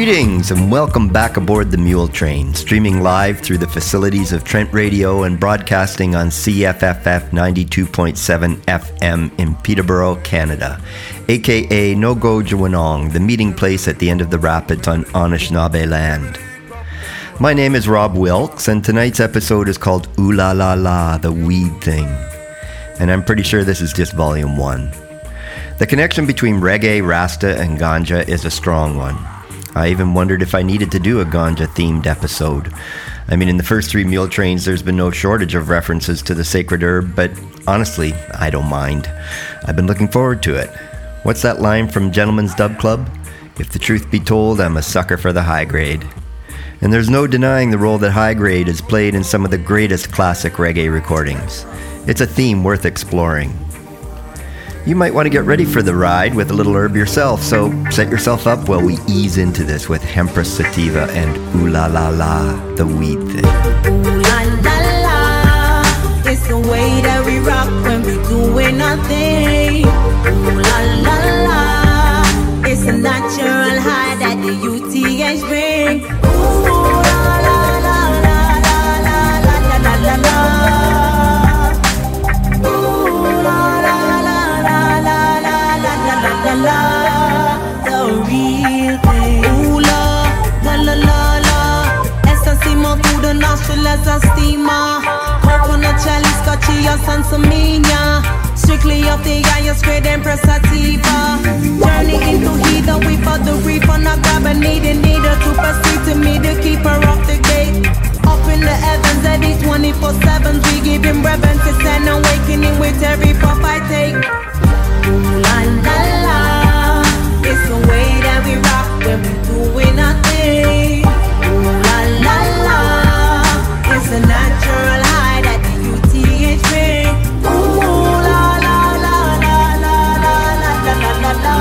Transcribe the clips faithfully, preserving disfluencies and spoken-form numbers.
Greetings and welcome back aboard the Mule Train, streaming live through the facilities of Trent Radio and broadcasting on C F F F ninety-two point seven F M in Peterborough, Canada, aka Nogo-Jawinong, the meeting place at the end of the rapids on Anishinaabe land. My name is Rob Wilkes, and tonight's episode is called Ooh La La La, the Weed Thing. And I'm pretty sure this is just volume one. The connection between reggae, Rasta, and ganja is a strong one. I even wondered if I needed to do a ganja-themed episode. I mean, in the first three Mule Trains, there's been no shortage of references to the sacred herb, but honestly, I don't mind. I've been looking forward to it. What's that line from Gentleman's Dub Club? If the truth be told, I'm a sucker for the high grade. And there's no denying the role that high grade has played in some of the greatest classic reggae recordings. It's a theme worth exploring. You might want to get ready for the ride with a little herb yourself, so set yourself up while we ease into this with Hempress Sativa and Ooh La La La, the Weed Thing. Ooh La La La, it's the way that we rock when we doing nothing. Ooh La La La, it's a natural high that the U T H bring. Ooh La La La La La La La La La La. La, the real thing. Ooh la, la la la la. Esancimo through the nostril as a steamer. Coconut chalice, scotchia, sansamina. Strictly up the highest grade and pressativa. Journey into heather, we for the reefer. Not grab a needle, needle to proceed to me to keep her off the gate. Up in the heavens, at these twenty-four seven, we give him reverence and awakening with every puff I take. Ooh la la la, it's the way that we rock when we doing nothing. Ooh la la la, it's a natural high that the U T H bring. Ooh la la la la la la la la la la.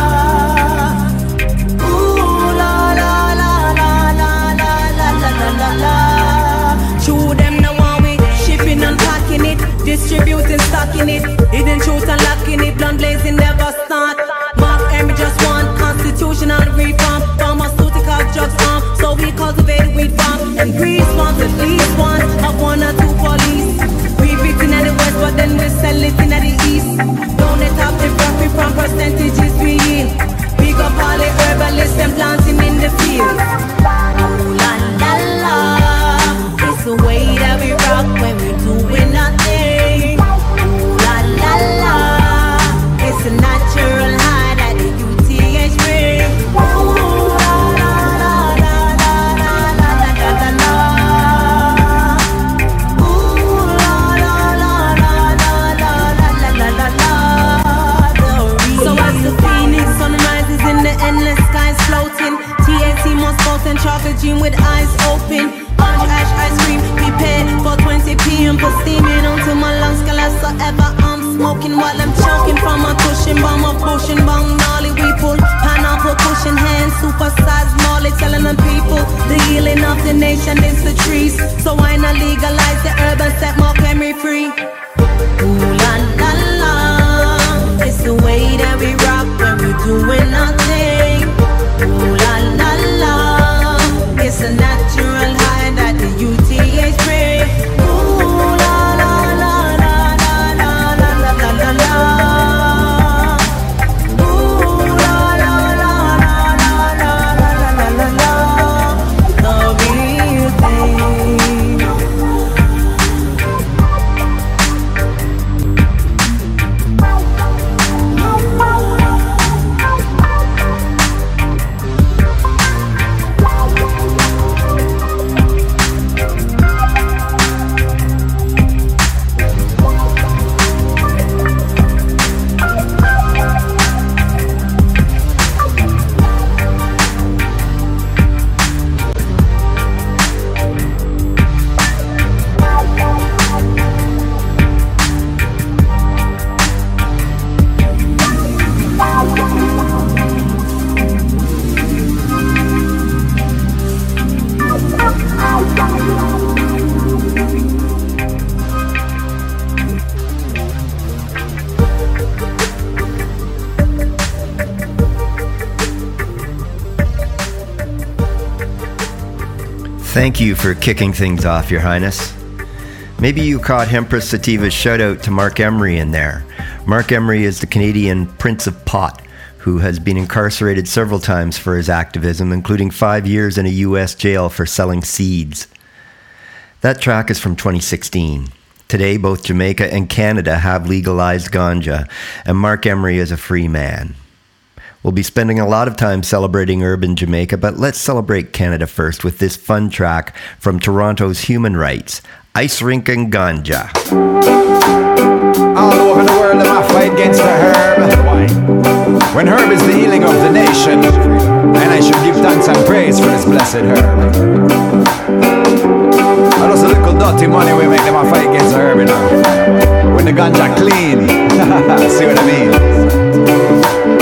Ooh la la la la la la la la la la. Show them the one we shipping and packing it, distributing, stocking it, hidden truth and locking it, blunt blazing never start. Mark Henry just one constitutional reform, pharmaceutical drugs farm, so we cultivate weed farm and response at least one of one or two police. We beat in the west, but then we sell it in the east. Don't let up the profit from percentages we yield. Big up all the herbalists and planting in the field. Ooh la la la, it's the way that we rock when we doing nothing. La la, it's a natural high that the U T H bring. Ooh la la la la la la la la la. Ooh la la la la la la la la la. So as the phoenix sun rises in the endless skies floating, T N T most potent chocolate dream with eyes open. Orange ash ice cream prepared for twenty p.m. for steaming onto my lungs, colors forever. Smoking while I'm choking from a cushion bomb of potion bong gnarly we pull pineapple cushion hands supersized molly telling them people the healing of the nation is the trees, so why not legalize the herb and set Mark Henry free? Ooh la la la, it's the way that we rock when we're doing nothing. Ooh la la la, it's a natural high that the U T H bring. Ooh la la la la. La la, ooh la la la la la la la la la, the real thing. Thank you for kicking things off, Your Highness. Maybe you caught Empress Sativa's shout out to Mark Emery in there. Mark Emery is the Canadian Prince of Pot, who has been incarcerated several times for his activism, including five years in a U S jail for selling seeds. That track is from twenty sixteen. Today, both Jamaica and Canada have legalized ganja, and Mark Emery is a free man. We'll be spending a lot of time celebrating urban Jamaica, but let's celebrate Canada first with this fun track from Toronto's Human Rights, Ice Rink and Ganja. All over the world, I fight against the herb. When herb is the healing of the nation, and I should give thanks and praise for this blessed herb. And those little dirty money we make them a fight against the herb, you know. When the ganja clean, see what I mean?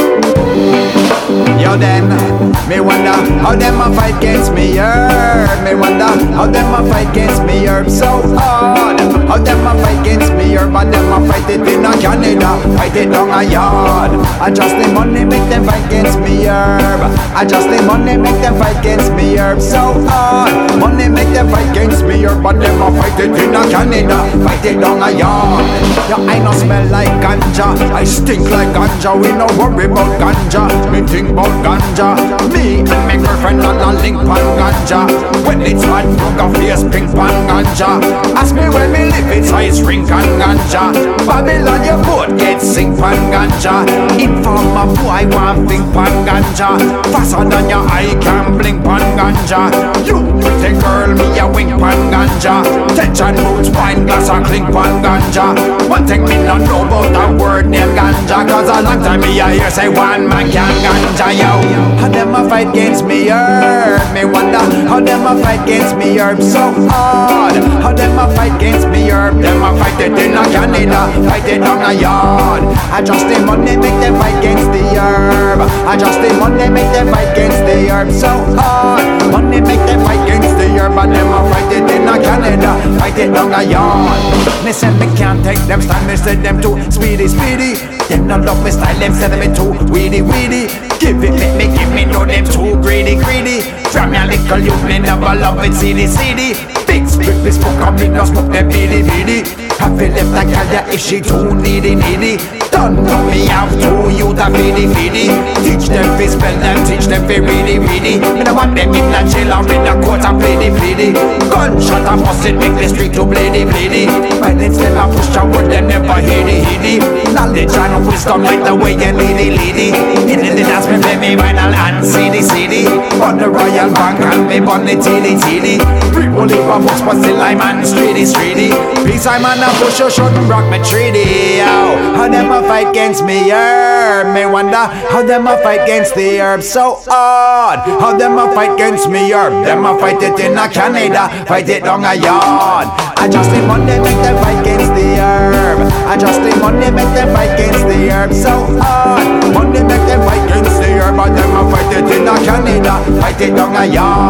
Yo then, me wonder how them a fight against me herb. Me wonder how them a fight against me herb so hard. How them a fight against me herb, and them a fight it in a Canada, fight it down a yard. I just the money make them fight against me herb. I just the money make them fight against me herb so hard. Money make them fight against me herb, but them a fight it in a Canada, fight it down a yard. Yo, I no smell like ganja, I stink like ganja. We no worry about ganja, me think about ganja. Me and my girlfriend on a link pan ganja. When it's hot, look a face pink pan ganja. Ask me where me live, it's ice rink and ganja. Babylon, your boat get sink pan ganja. Inform a boy want think pan ganja. Faster than your eye can blink pan ganja. You pretty girl, me a wink pan ganja. Tension boots, wine glass and clink pan ganja. One thing me not know about a word named ganja, cause a long time me a hear say one man can ganja, yo. How them a fight against me herb? Me wonder how them a fight against me herb so hard. How them a fight against me herb? Them a fight it in a Canada, fight it down a yard. I just the money make them fight against the herb. I just the money make them fight against the herb so hard. Money make them fight against the herb, and them a fight it in a Canada, fight it down a yard. Me say me can't take them stand, me say them too speedy, speedy. Them not love me style, them say them me too weedy, weedy. Give it, let me give me, know them too greedy, greedy. From your little youth, me never love it, CD, CD. Big split, me smoke on me, no smoke them beady, beady. I feel left like a if she too needy, needy. Don't know me have to you to feedy, feedy. Teach them fi spell them, teach them fi ready, ready. Me no want them in a jail or in a court and pleady, pleady. Gunshot and fuss it make the street too bleedy, bleedy. Violence them a push forward, them never heedy, heedy. Knowledge and wisdom like the way you leady, leady. In the dance me play me vinyl and C D, C D. On the Royal Bank and me bun the T D, T D. People live a books but still I'm on streety, streety. Peace I'm on a push, you shouldn't rock me treaty, yo. How them a fight against me herb? Me wonder how them a fight against the herb so hard. How them a fight against me herb? Them a fight it in a Canada, fight it down a yard. I just the money make them fight against the herb. I just the money make them fight against the herb so hard. Money make them fight against the herb, but them a fight it in a Canada, fight it down a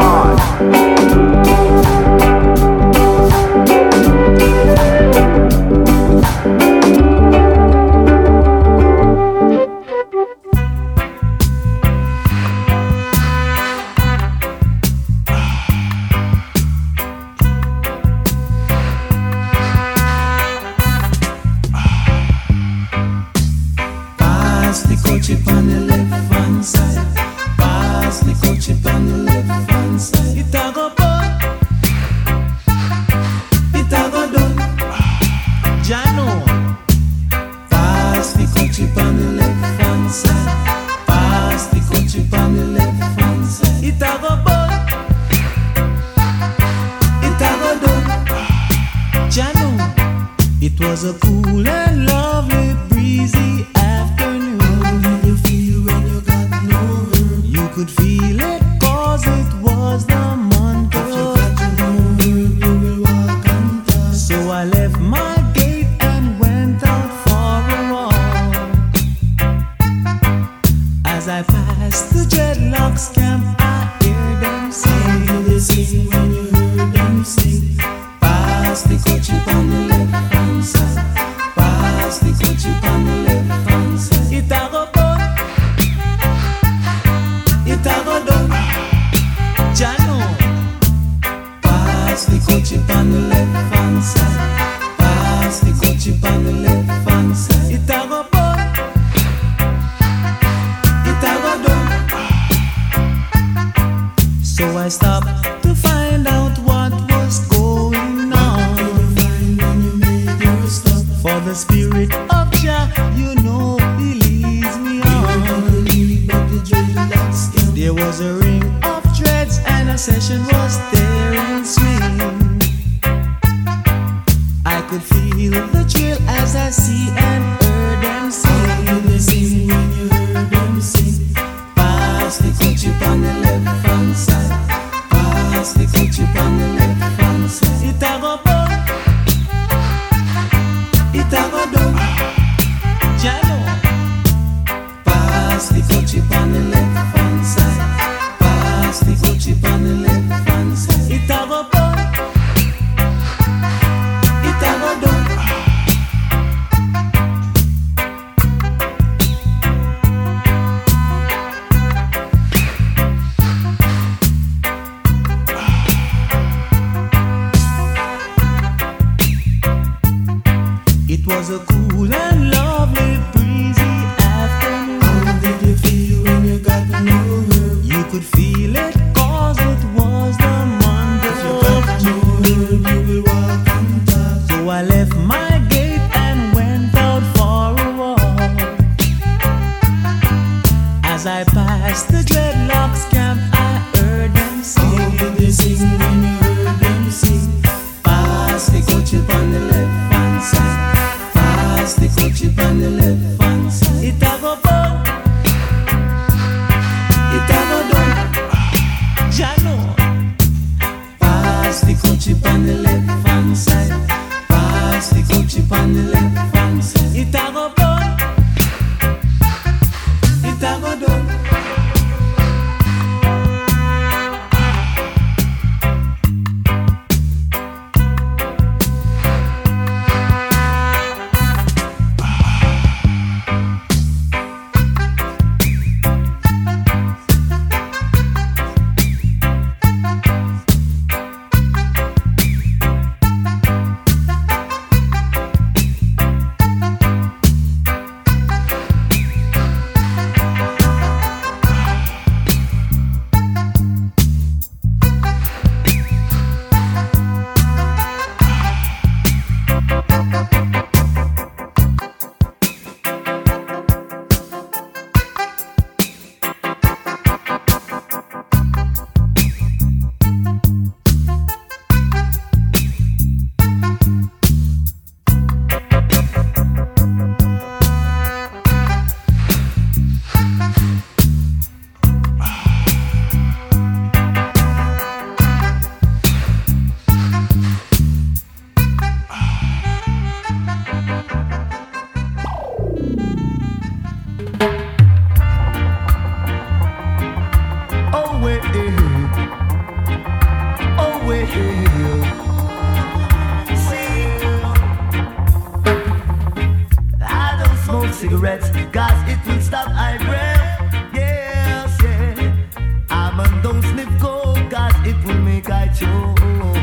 yard. Pass the coach on the left hand side. I stopped to find out what was going on. For the Spirit of Jah, you know, He leads me on. There was a ring of dreads and a session was there in swing. I could feel the thrill as I see and heard them sing. They sing when you heard them sing. Pass the country on the left hand side. Pass the country on the left hand side. It a go bun, it a go down. Jalo. Pass the country on the left hand side. Pass the country on the left hand side. It a go bun, it a go down. It was a cool and lovely breezy afternoon. How did you feel when you got no herb? You could feel it cause it was the month of June. You will walk on top. So I left my gate and went out for a walk. As I passed the dreadlocks camp, I heard them sing. How did they sing when you heard them sing? Pass the country on the left hand side. Pass the country on the left hand side. It a go bun, it a go down. Jano. Pass the country on the left hand side. Pass the country on the left hand side. It a go bun, it a go down. Cigarettes, cause it will stop I breath. Yes, yeah. I'm on don't sniff coke, cause it will make I choke.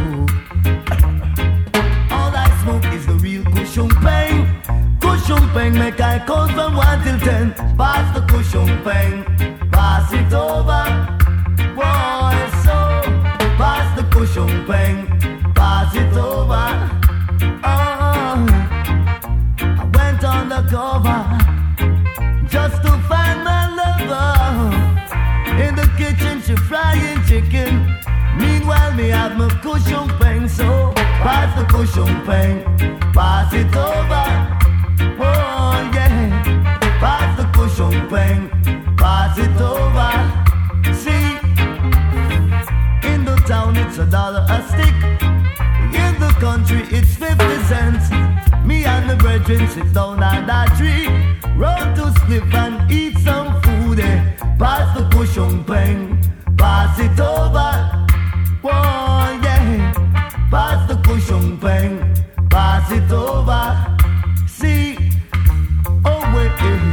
All I smoke is the real cushion pain. Cushion pain make I count from one till ten. Pass the cushion pain, pass it over. Boy, so pass the cushion pain, pass it over. Oh, I went on the cover just to find my lover. In the kitchen she frying chicken. Meanwhile me have my cushion pain. So pass the cushion pain, pass it over. Oh yeah, pass the cushion pain, pass it over. See, in the town it's a dollar a stick. In the country it's fifty cents. Me and the brethren sit down on that tree, run to split and eat some food. Eh? Pass the cushion pain, pass it over. Oh yeah, pass the cushion pain, pass it over. See, oh wait,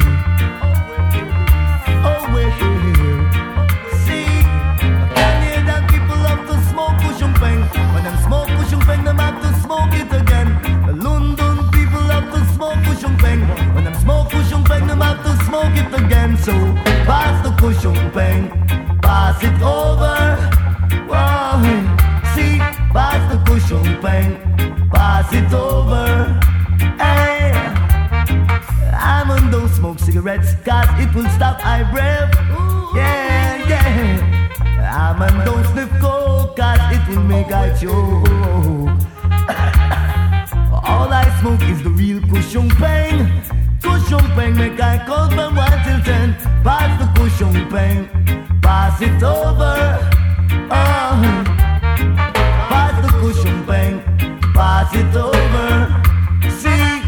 oh wait. See, Canadian people love to smoke cushion pain. When them smoke cushion pain, them have to smoke it again. The London people love to smoke cushion pain. When them smoke cushion pain, them have to smoke it again. So pass the cushion pain, pass it over. Whoa, see, pass the cushion pain, pass it over. Hey, I'm on those smoke cigarettes, cause it will stop I breath. Yeah, yeah. I'm on those sniff coke, cause it will make I choke. All I smoke is the real cushion pain. Cushion pain make I count from one till ten. Pass the cushion pain, pass it over. Oh, pass the cushion pain, pass it over. See,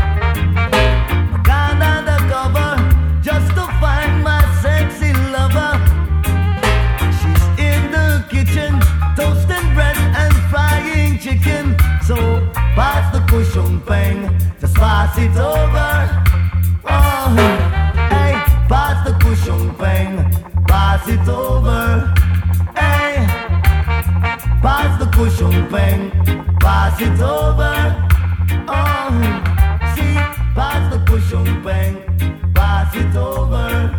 I gone undercover just to find my sexy lover. She's in the kitchen toasting bread and frying chicken. So pass the cushion pain, just pass it over. Oh, hey, pass the cushion pain, pass it over. Hey, pass the cushion pain, pass it over. Oh, see, pass the cushion pain, pass it over.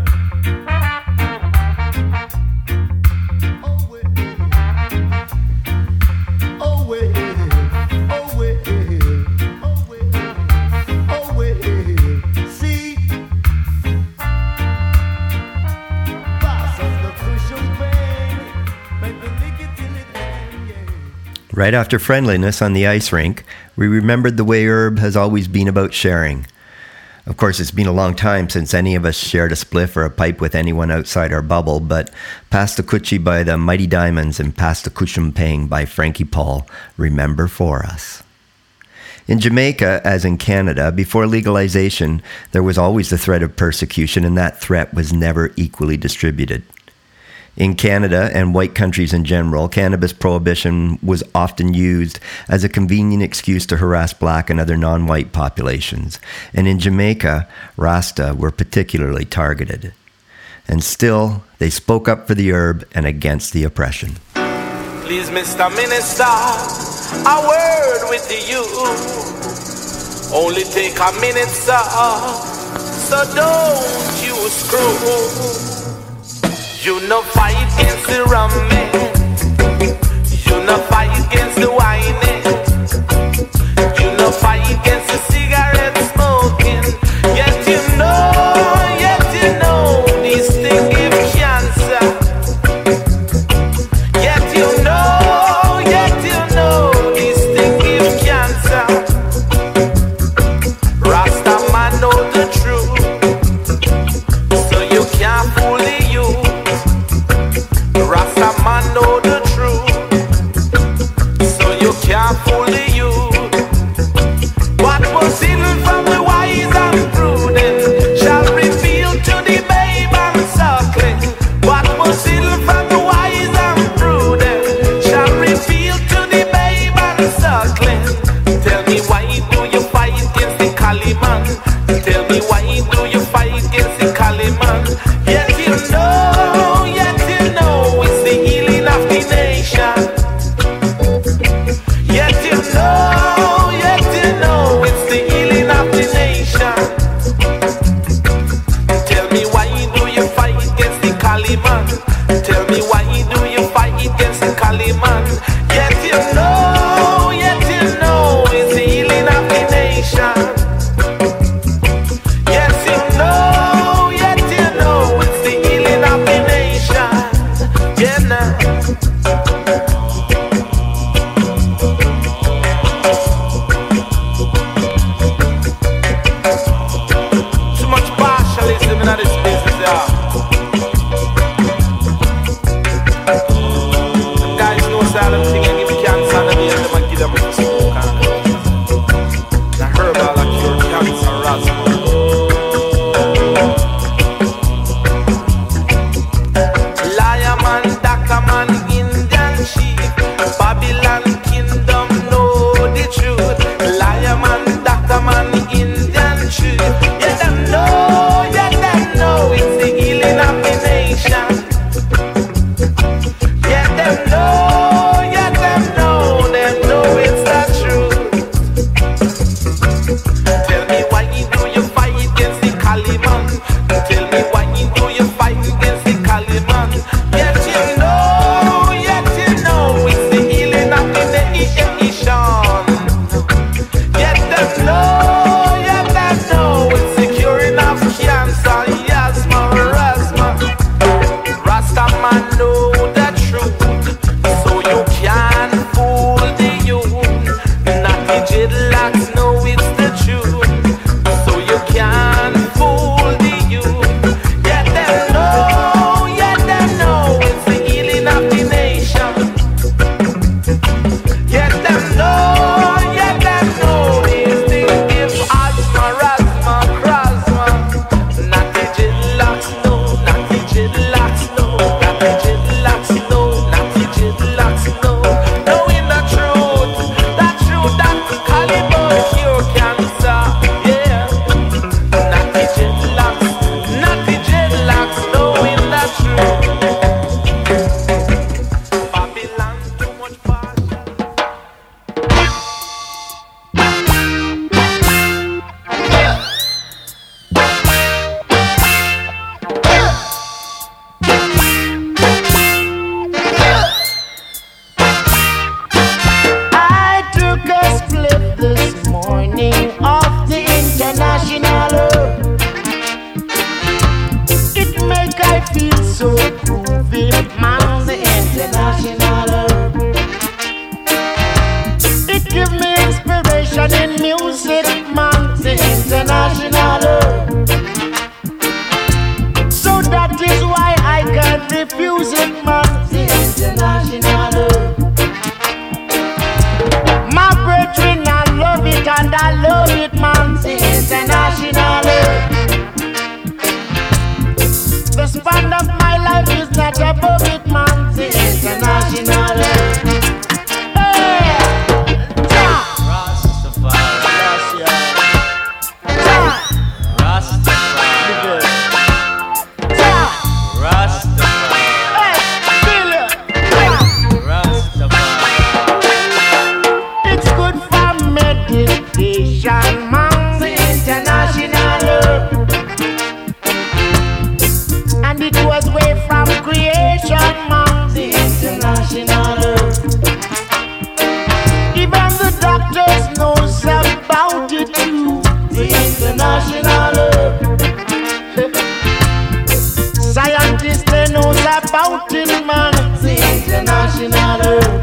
Oh, wait, oh, wait, oh, wait, oh, wait, oh, wait, see, pass us the cushion pain, make me lick it till it ends, yeah. Right after Friendliness on the ice rink, we remembered the way Herb has always been about sharing. Of course, it's been a long time since any of us shared a spliff or a pipe with anyone outside our bubble, but Pass the Coochie by the Mighty Diamonds and Pass the Cushion Pang by Frankie Paul remember for us. In Jamaica, as in Canada, before legalization, there was always the threat of persecution, and that threat was never equally distributed. In Canada and white countries in general, cannabis prohibition was often used as a convenient excuse to harass black and other non-white populations. And in Jamaica, Rasta were particularly targeted. And still, they spoke up for the herb and against the oppression. Please, Mister Minister, a word with you. Only take a minute, sir, so don't you screw. You no fight against the rum man. You no fight against the wine. You no fight against the cigarette smoking. Yet you know, yet you know, these things give cancer. Yet you know, yet you know, these things give cancer. Rasta man know the truth, so you can't fool the youth. Rasta man know the truth, so you can't international. So that is why I can't refuse it, man. The international. My brethren, I love it and I love it, man. The international. The span of my life is not above it, man. The international. Hey, ja. Rastafari, ja. Rastafari, ja. Rastafari, hey, feel it, ja. Rastafari. It's good for meditation, man. The international. And it was way from creation, man. The international. Even the doctors knows about it too. The international. Scientists they knows about it, man. The international.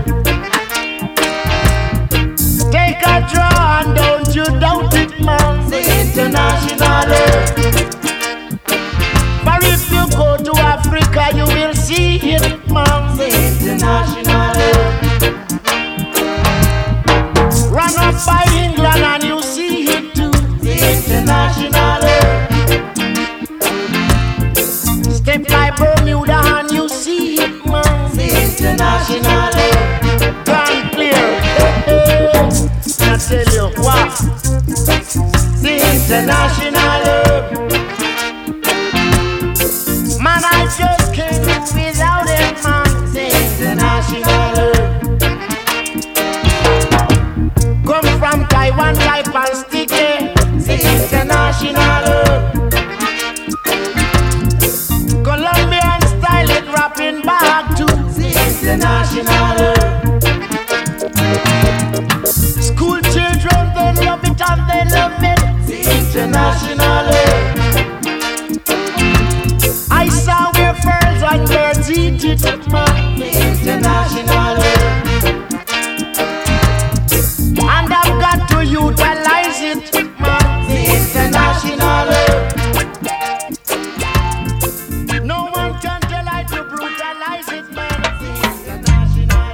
Take a draw and don't you doubt it, man. The international. But if you go to Africa, you will see it, man. The international. Run up by England and you see it too. The international. Step by Bermuda and you see it, man. The international. Gone clear. I tell you what. The international. Man, I just can't do without it, man. The international. Come from Taiwan, Taipan, sticky. The international. Colombian style, it rapping back to the international. School children, they love it and they love it. The international. I saw where birds and birds eat it, man. The international. And I've got to utilize it, man. The international. No one can tell I to brutalize it, man. The international.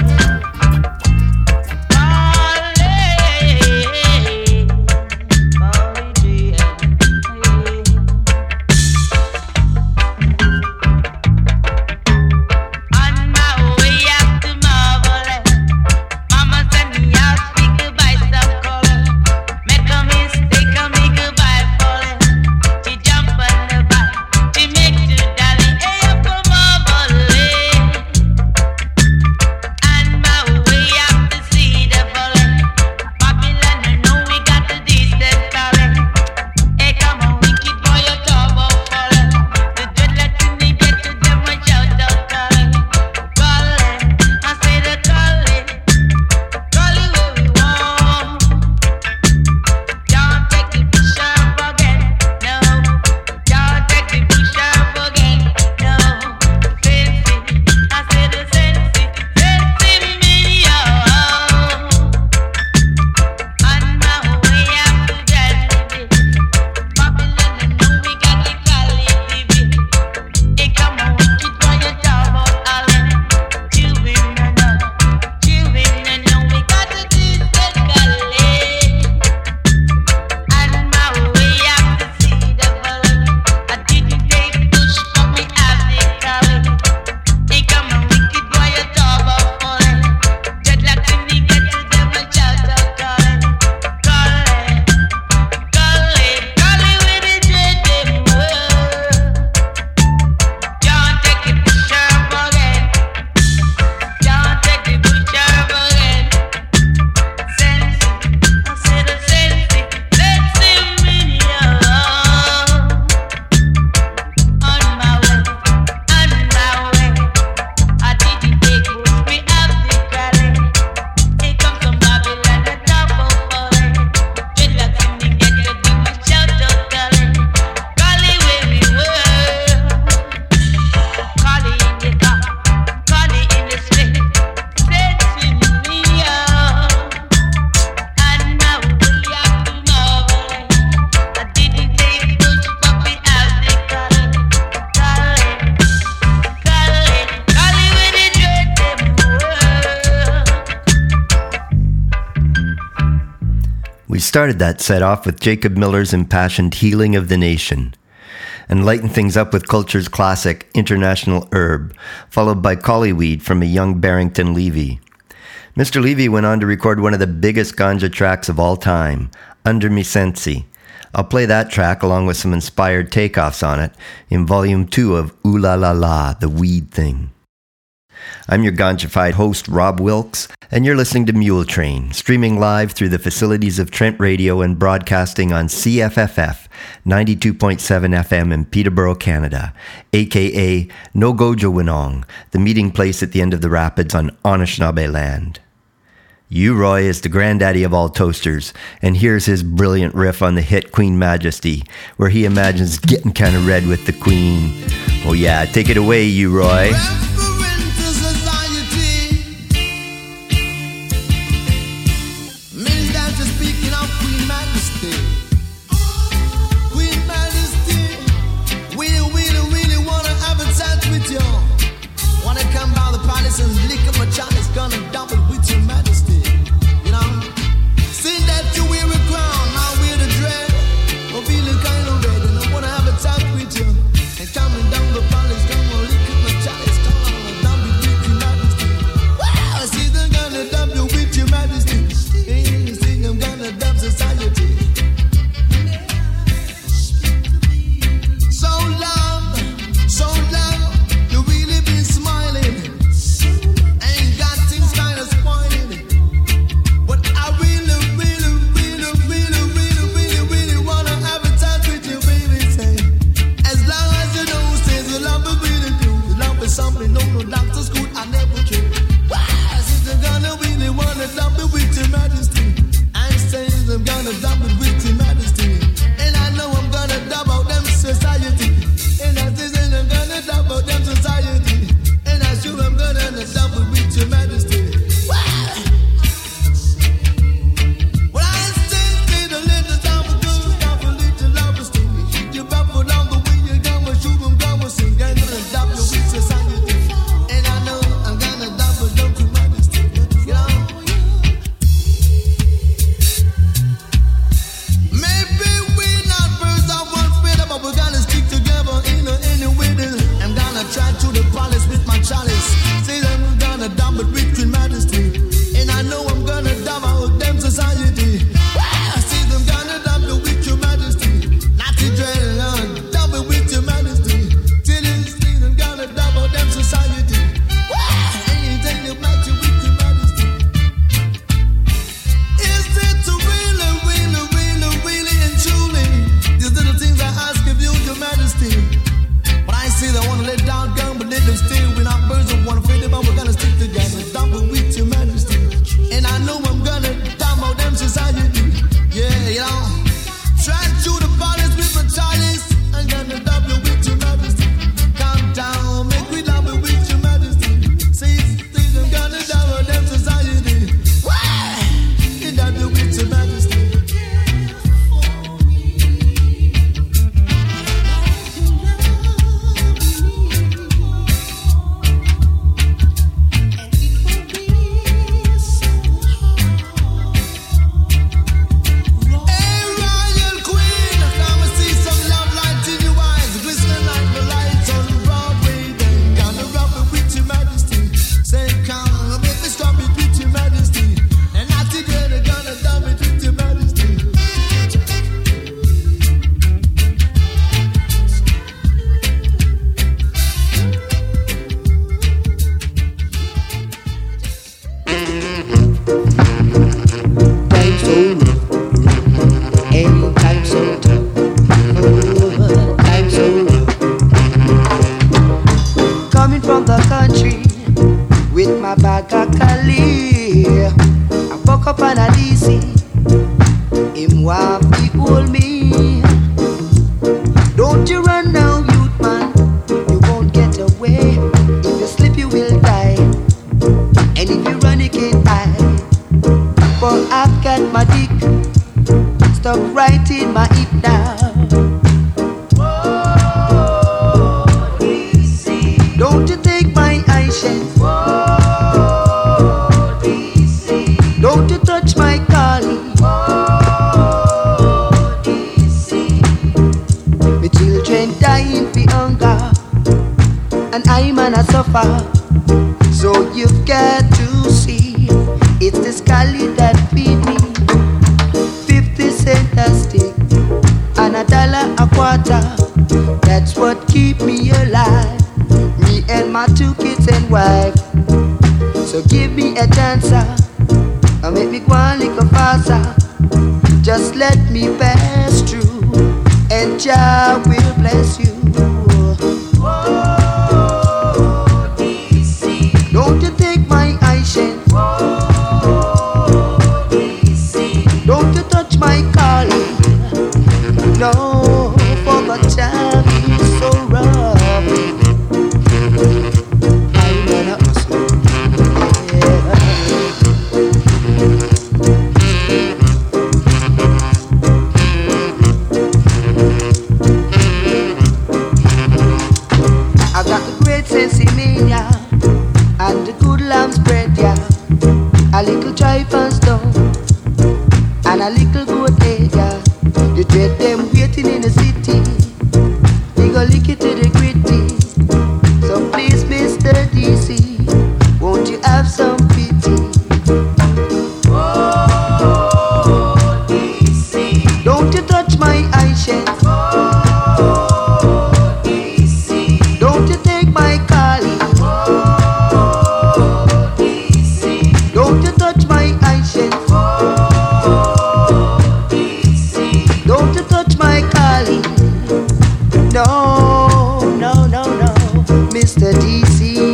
started that set off with Jacob Miller's impassioned Healing of the Nation, and lightened things up with Culture's classic International Herb, followed by Collyweed from a young Barrington Levy. Mister Levy went on to record one of the biggest ganja tracks of all time, Under Me Sensi. I'll play that track along with some inspired takeoffs on it in Volume two of Ooh La La La, The Weed Thing. I'm your ganjified host, Rob Wilkes, and you're listening to Mule Train, streaming live through the facilities of Trent Radio and broadcasting on C F F F ninety-two point seven F M in Peterborough, Canada, aka Nogojo-Winong, the meeting place at the end of the rapids on Anishinaabe land. U-Roy is the granddaddy of all toasters, and here's his brilliant riff on the hit Queen Majesty, where he imagines getting kind of red with the Queen. Oh yeah, take it away, U-Roy. And lick up a child is gonna dump it with your majesty. You know, see that you wear a crown, I wear the dread. I'm feeling kind of red and I wanna have a talk with you. And coming down the palace, come on, lick up a child is gonna dump it with your majesty. Wow, see they're gonna dump you with your majesty. Ain't you see I'm gonna dump society. So long, so long, you really been smiling. Something no no doctor's good I never knew. Why is it gonna really wanna dump it with your majesty? I'm saying I'm gonna dump it with your majesty. And I know I'm gonna dump out them society. And I say I'm gonna dump out them society. And I sure I'm gonna dump it with your majesty. Why? Well I say the little dump it good, dump a little love a sting. You buffalo down the way you gonna shoot them, gonna sing, and dump you with society. Try to the palace with my chalice. Say I'm gonna dump it with Queen Majesty. And I know I'm gonna dump out them society. Wow, say I'm gonna dump it with your majesty. Not to dread, uh, dump it with your majesty. Till it's things I'm gonna dump out them society. Wow, anything you match you with your majesty. Is it to really, really, really, really and truly? These little things I ask of you, your majesty. I say they wanna let down gun, but let them stay. We're not birds of one afraid about we're gonna stick together. Dump it with your majesty. And I know I'm gonna dump out them society. Yeah, you know. Try to the palace with my chalice. I'm gonna dump you with your majesty. Calm down, make we dump it with your majesty. Say things I'm gonna dump out them society. Why? You dump you with your majesty. Don't you touch my collie. dying for hunger, and I'm gonna suffer. So you've got to see, it's the Scully that feed me. Fifty cent a stick and a dollar a quarter. That's what keep me alive. Me and my two kids and wife. So give me a chance, and make me go a little faster. Just let me pass through, and Jah will bless you. Oh, D C. Don't you take my eyeshade. Oh, D C. Don't you touch my calling. No, for the time is so rough. I'm gonna hustle, yeah. I got the great sensimania and the good lamb spread, yeah. A little tripe and stone and a little goat egg, yeah. You trade them waiting in the city. We go lick it to the gritty. So please, Mister D C, won't you have some pity? Oh, D C. Don't you touch my eyeshade. Oh, D C. Don't you take my calling. Oh, D C. Don't you touch my eyeshade. Oh, D C. Don't you touch my calling. No, no, no, no, Mister D C.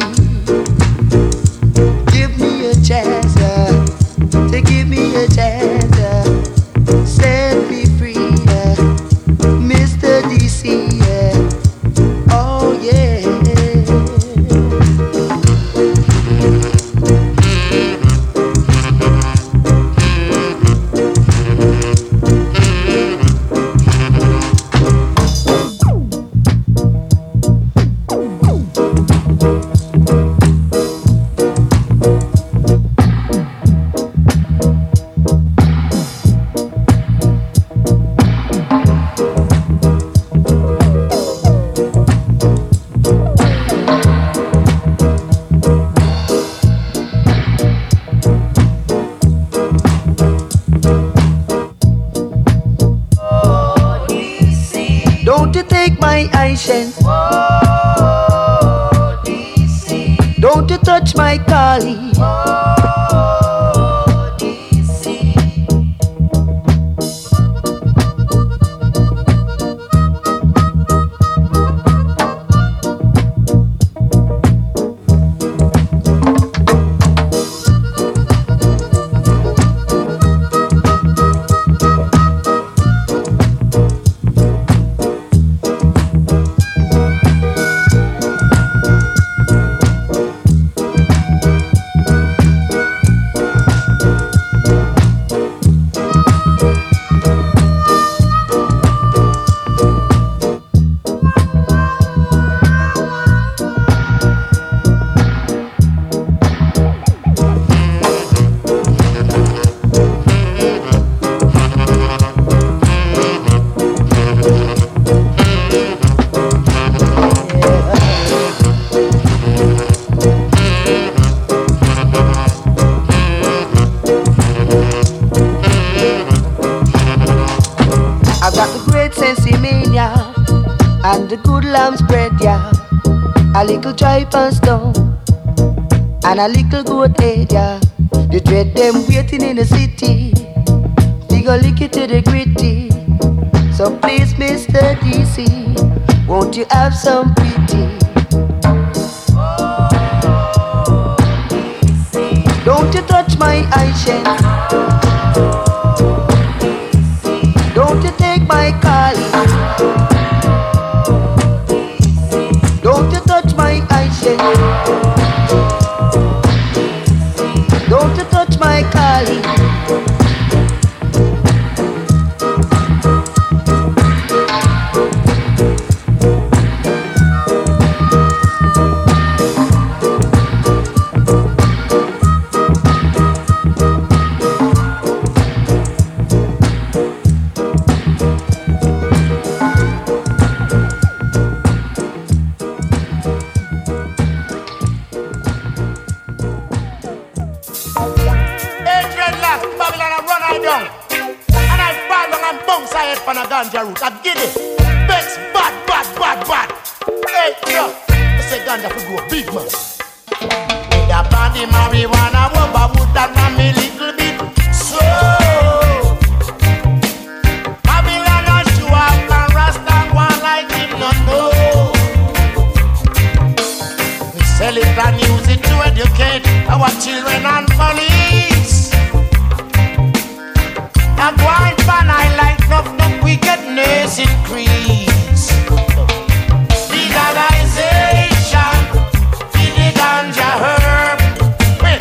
Give me a chance, uh, to give me a chance, uh, set me free, uh, Mister D C, uh, oh yeah. Don't you take my eyeshade. Oh, D C. Don't you touch my calling. Oh, D C. I got the great sensimania and the good lamb spread, yeah. A little tripe and stone and a little goat head, yeah. You dread them waiting in the city. We go lick it to the gritty. So please, Mister D C, won't you have some pity? Don't you touch my eyeshade. Don't you take my calling. Don't you touch my eyeshade. Don't you touch my calling. Rasta get it. Vex bad, bad, bad, bad. Hey, yo, I say ganja for go big man. With a body marijuana, rubber wood that man me little bit. So Babylon and show up and Rasta one like him no know. We sell it and use it to educate our children and police. A blind fan I like enough no wickedness increase. Legalization in the ganja herb. Wait.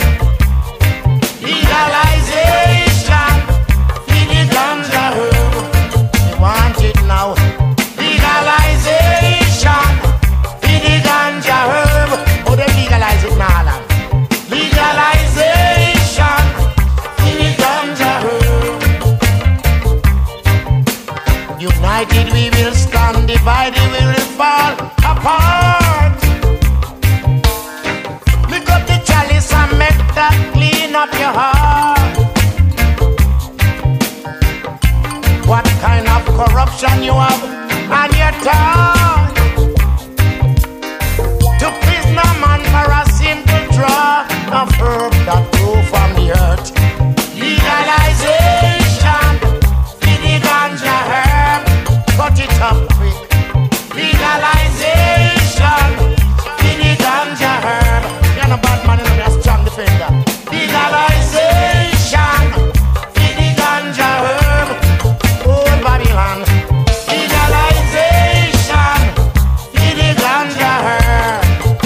Legalization in the ganja herb. We want it now. Legalization in the ganja herb. Oh, they legalize it now, land. Legalization in the ganja herb. United we will stand, divided we will fall apart. Lick up the chalice and make that clean up your heart. What kind of corruption you have on your tongue? To prisoner man for a simple draw of herb that grow from the earth. Legalization in the ganja herb. Cut it up quick. Legalization in the ganja herb. You're no bad man, you're a strong defender. Legalization in the ganja herb. Old Babylon. Legalization in the ganja herb.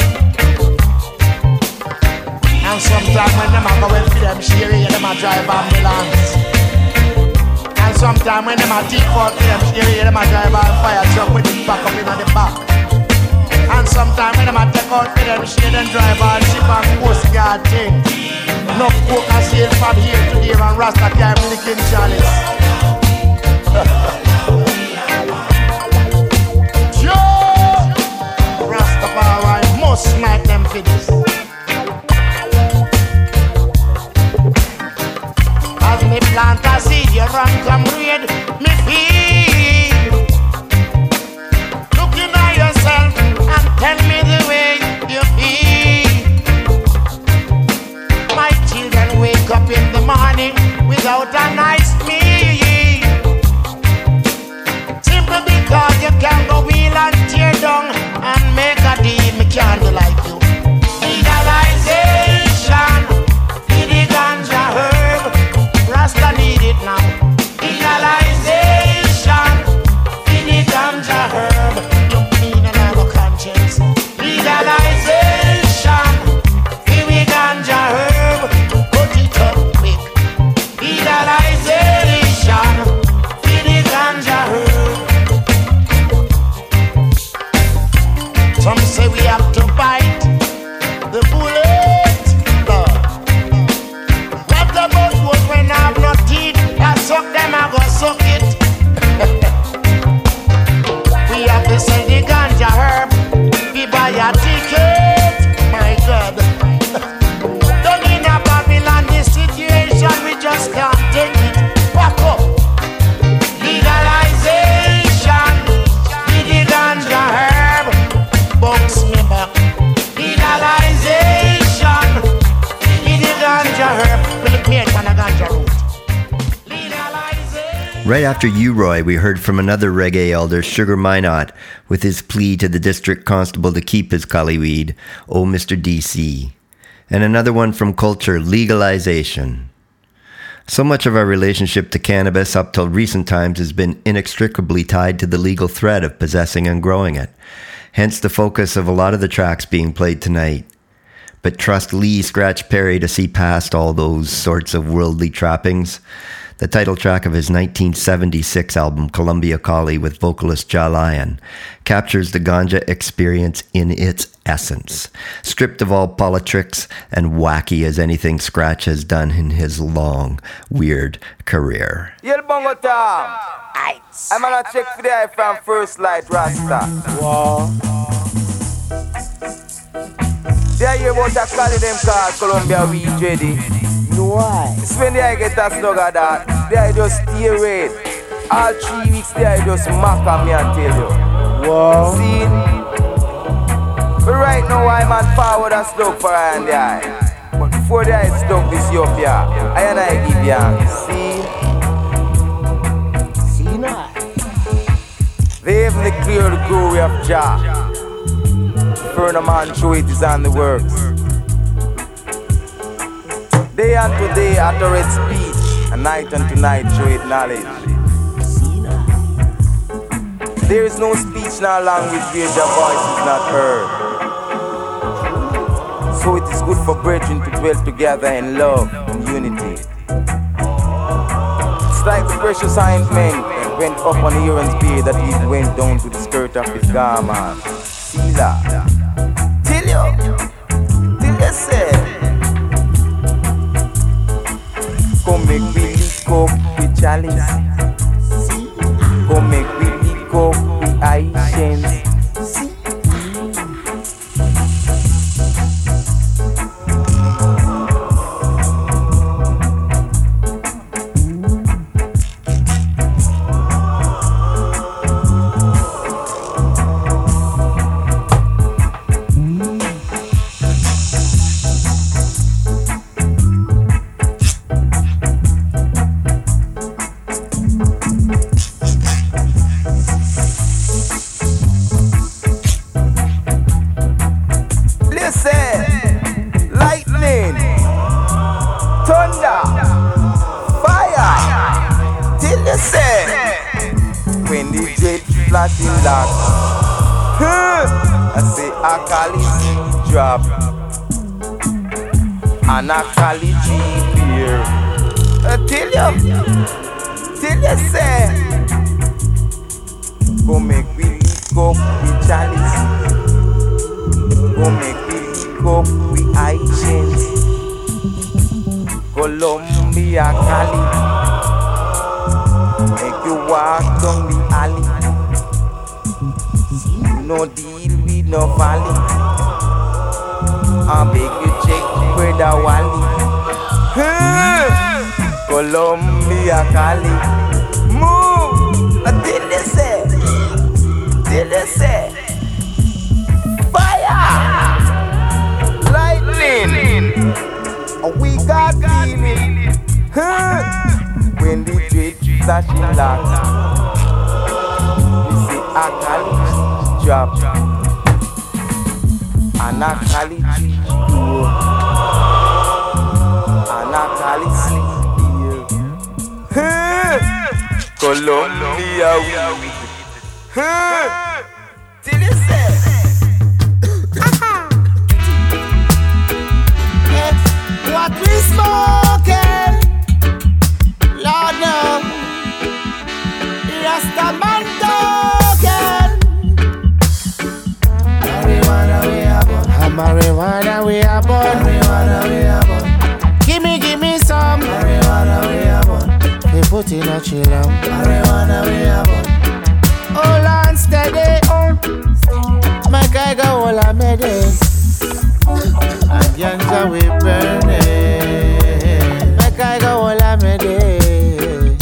And sometimes when them a go and feed them sherry, them a drive ambulance. And sometimes when them a take out them area, them a drive on fire truck with the back up in the back. And sometimes when them a take out them shade and drive on ship and coast guard thing. Enough coke and sail from here to there and Rasta carry licking chalice. Joe! Rastafari must snipe them for this. As me plant a seed, you run come read me feed. Looking at yourself and tell me the way you feel. My children wake up in the morning without a nice meal. Simply because you can go wheel and tear down and make a deal, me can't do like you. Legalization in the ganja herb. Rasta need it now. Legalization in the ganja herb. You mean and have a conscience. Legalization in the ganja herb. Put it up quick. Legalization in the ganja herb. Some say we have to bite the bullet. Lord. What about what when I have no teeth? I suck them, I go suck it. We have to sell the ganja herb. We buy a ticket. My God. Don't in a Babylon, this situation, we just can't take it. Back up. Legalization in the ganja herb. Box me back. Legalization in the ganja herb. Will it make on a ganja root? Right after you, Roy, we heard from another reggae elder, Sugar Minot, with his plea to the district constable to keep his cully weed, Oh Mister D C. And another one from Culture, Legalization. So much of our relationship to cannabis up till recent times has been inextricably tied to the legal threat of possessing and growing it. Hence the focus of a lot of the tracks being played tonight. But trust Lee Scratch Perry to see past all those sorts of worldly trappings. The title track of his nineteen seventy-six album, Columbia Collie, with vocalist Jah Lion, captures the ganja experience in its essence, stripped of all politics and wacky as anything Scratch has done in his long, weird career. Yeah, bongo time. I'm gonna check for the eye from First Light Rasta. Wow. They hear about a collie them called Columbia Weed Ready. Why? It's when they get a slug of that, they just stay away. All three weeks there, I just mock on me and tell you. Wow. See? But right now, I'm on forward and slug for I and the eye. But before the eye slug this up here, I and I give you. See? See now. They even declare the glory of Jah. Further man show it is on the works. Day unto day utter its speech, and night unto night show it knowledge. There is no speech nor language where the voice is not heard. So it is good for brethren to dwell together in love and unity. It's like the precious ointment that went up on Aaron's beard that even went down to the skirt of his garment. See that? Till you, till you say, come make me lick up with chalice. Come make me lick up with Haitians. And I call it beer. Uh, tell you, tell you say, go make we lick up with chalice. Go make we lick up with Haitians. Colombia, Cali. Make you walk down the alley. No deal with no valley. I beg you check Brother Wally. Colombia, Cali. Move. Till you say, till you say, fire, lightning. We got feeling. When the dread flashing lights, we see a Cali drop. And a Cali G and a Cali here. Colombia weed. Till you say, what we smoking? Lord no, the Rastaman talking. Marijuana we are born. Marijuana we are born. Marijuana we are born. Gimme, gimme some. Marijuana we are born. We put in a chillum. Marijuana we are born. Hold on steady. My guy go all I made it. And ganja we burn it. My guy go all I made it.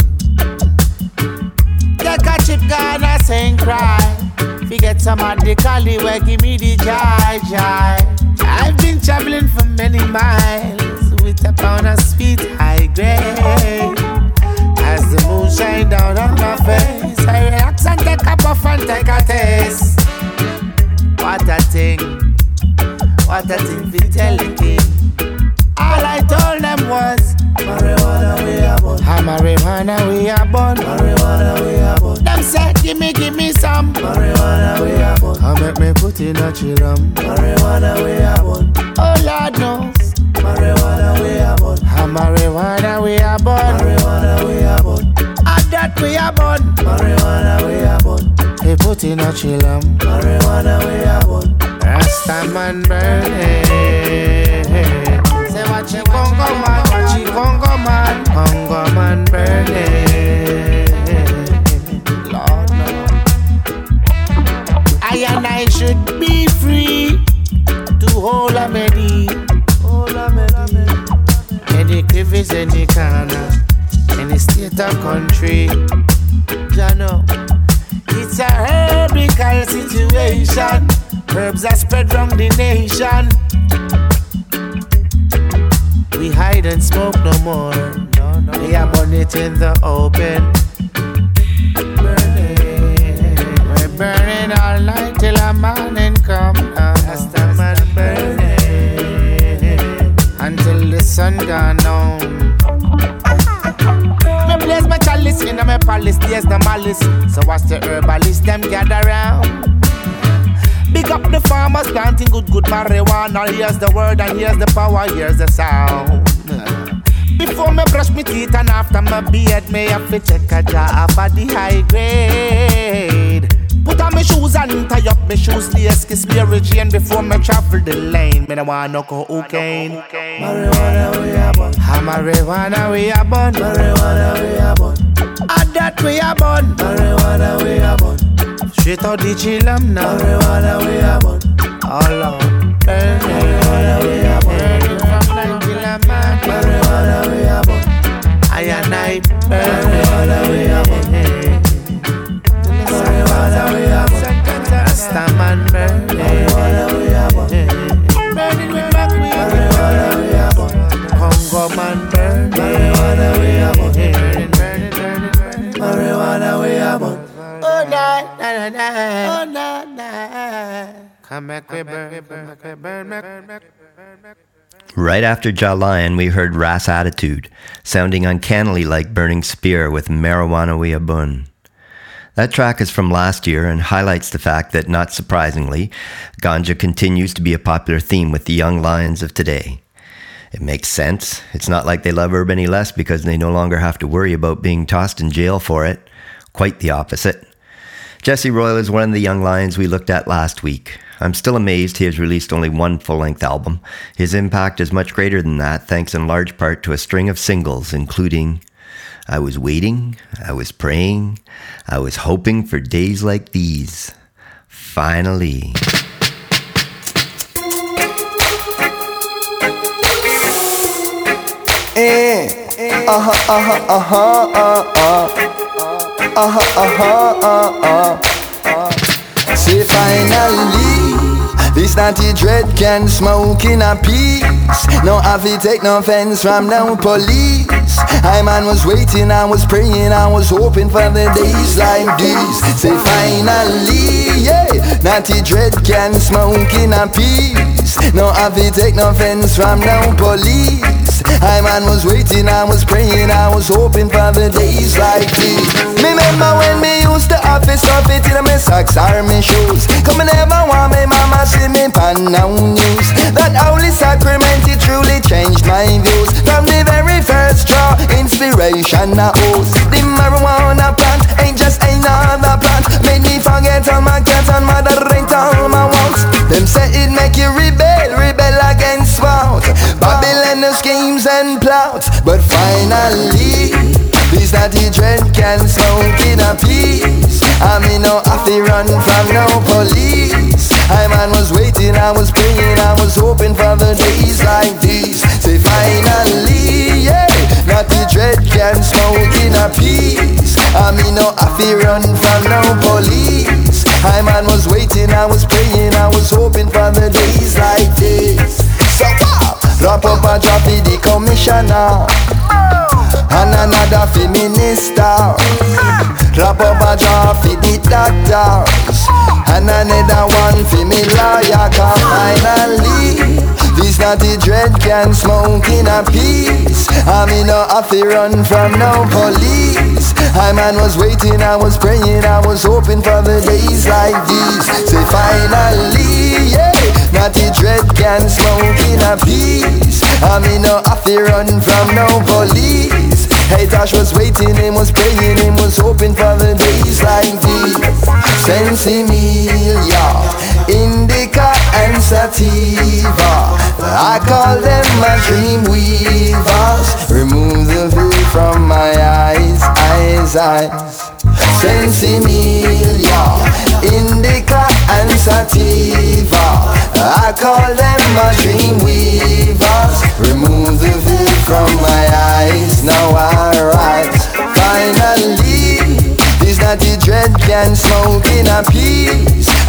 Take a chip Ghana sing cry. We get some of the Cali where give me the jai jai. I've been traveling for many miles with a pound of sweet high grade. As the moon shine down on my face, I relax and take a puff and take a taste. What a thing, what a thing to tell the king. All I told them was, marijuana we are born. Ha, marijuana we are born. Marijuana we are born. Them said, gimme, gimme some. Marijuana we are born. I make me put in a chillum. Marijuana we are born. Oh Lord knows. Marijuana we are born. Ha, marijuana we are born. Marijuana we are born. And that we are born. Marijuana we are born. They put in a chillum. Marijuana we are born. Rastaman burning. Say watch it Congo man, watch it Congo man, Congo man burning. Lord no. I and I should be free to hold a medi, hold a medi. Any crevice, any corner, any state or country. station. Herbs are spread round the nation. We hide and smoke no more. No, no, we are burn it in the open. Burning, we're burning all night till the morning come. That's the man burning until the sun gone down. Me blaze my chalice in my palace, there's the malice. So what's the herbalist? Them gather round. Big up the farmers planting good, good marijuana. Here's the word and here's the power, here's the sound. Before me brush my teeth and after my beard, me have to take a jar of the high grade. Put on my shoes and tie up my shoes, lace, kiss Mary Jane before me travel the lane. Me no want no cocaine. Marijuana we a bun. Ha marijuana we a bun. Marijuana we a bun. And that we a bun. Marijuana we a bun. Straight out the chillum now. Marijuana we a bun. All on. Marijuana we a bun. From night till a man. Marijuana we a bun. I and night. Marijuana we a bun. Marijuana we a bun. Rasta man burn. Marijuana we a bun. Burning with back we a bun. Marijuana we a bun. Congo man burn. Marijuana we a bun. Burning, burning, burning, burning. Marijuana we a bun. Oh na na na na. Oh na na. Come back we burn, burn, burn, burn, burn. Right after Jah Lion, we heard Ras Attitude, sounding uncannily like Burning Spear with Marijuana We A Bun. That track is from last year and highlights the fact that, not surprisingly, ganja continues to be a popular theme with the young lions of today. It makes sense. It's not like they love herb any less because they no longer have to worry about being tossed in jail for it. Quite the opposite. Jesse Royal is one of the young lions we looked at last week. I'm still amazed he has released only one full-length album. His impact is much greater than that, thanks in large part to a string of singles, including I Was Waiting, I Was Praying, I Was Hoping for Days Like These. Finally. Eh, uh-huh, uh-huh, uh-huh, uh-huh, uh-huh, uh-huh, uh-huh. Say finally, this naughty dread can smoke in a peace. No have to take no offense from no police. I man was waiting, I was praying, I was hoping for the days like these. Say finally, yeah, naughty dread can smoke in a peace. No have to take no offense from no police. I man was waiting, I was praying, I was hoping for the days like these. Me remember when me used to have to stuff it in my socks or my shoes. Come and never want me mama see me pan now news. That holy sacrament, it truly changed my views. From the very first draw, inspiration I owe. The marijuana plant ain't just another plant. Made me forget all my cats and moderate all my wants. Them say it make you rebel, rebel against what? Babylon schemes and plots. But finally, this naughty dread can smoke in a peace. I mean no have to run from no police. I man was waiting, I was praying, I was hoping for the days like these. Say finally, yeah, naughty dread can smoke in a peace. I mean no have to run from no police. I man was waiting, I was praying, I was hoping for the days like this. So wow, drop up a drop for the commissioner and another for minister. Drop up a drop for the doctors and another one for me lawyer. Cause finally, this naughty dread can smoke in a peace. I mean no have to run from no police. I man was waiting, I was praying, I was hoping for the days like these. Say finally, yeah, naughty dread can smoke in a peace. I mean no have to run from no police. Hey Tosh was waiting, him was praying, him was hoping for the days like these. Sensimilia, Indica and Sativa, I call them my dream weavers. Remove the veil from my eyes, eyes, eyes. Sensimilia, Indica and Sativa, I call them my dream weavers. Remove the veil from my eyes, now I rise. Finally, this naughty dread can smoke in a peace.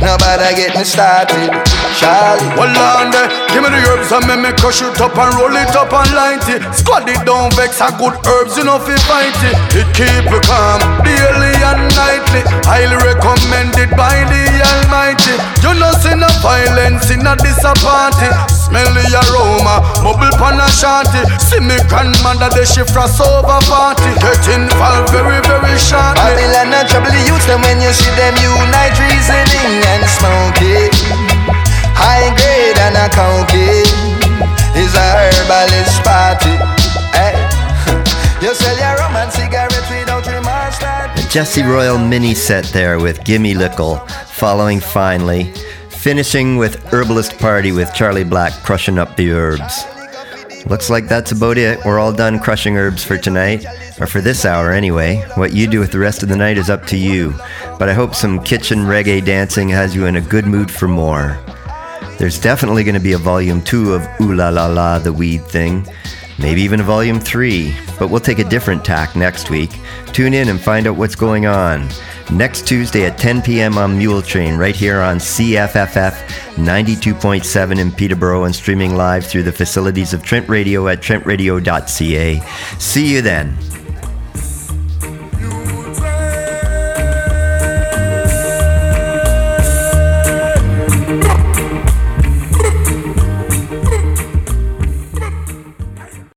nobody get me started. Charlie. Well on there, give me the herbs and make me crush it up and roll it up and light it. Squad it down, vex a good herbs, you know fi fight it. It keep you calm, daily and nightly. Highly recommended by the Almighty. You know see no violence in a disappointing. Smell the aroma, bubble pan a shanty. See me grandmother, the shift frost over party. Get involved very, very shortly. Babylon and trouble the youth, and when you see them unite, reasoning and smoking. High grade and a county is a herbalist party. Hey. You sell your rum and cigarettes without remorse. The Jesse Royal mini set there with Gimme Lickle, following Finally, finishing with Herbalist Party with Charlie Black crushing up the herbs. Looks like that's about it. We're all done crushing herbs for tonight, or for this hour anyway. What you do with the rest of the night is up to you, but I hope some kitchen reggae dancing has you in a good mood for more. There's definitely going to be a volume two of Ooh La La La, the weed thing. Maybe even a volume three, but we'll take a different tack next week. Tune in and find out what's going on. Next Tuesday at ten p.m. on Mule Train, right here on C F F F ninety-two point seven in Peterborough and streaming live through the facilities of Trent Radio at trent radio dot c a. See you then.